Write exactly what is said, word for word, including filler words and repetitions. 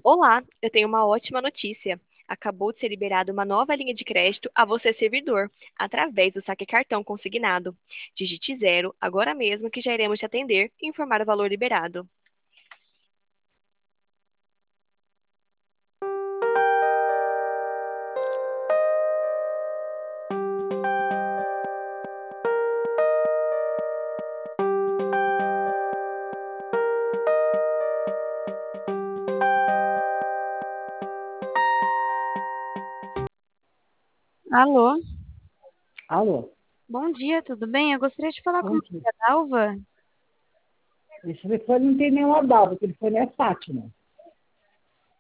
Olá, eu tenho uma ótima notícia. Acabou de ser liberada uma nova linha de crédito a você, servidor, através do saque cartão consignado. Digite zero agora mesmo que já iremos te atender e informar o valor liberado. Alô, Alô, bom dia, tudo bem? Eu gostaria de falar com bom a dia. Maria Dalva. Esse telefone não tem nenhuma Dalva, o telefone é Fátima.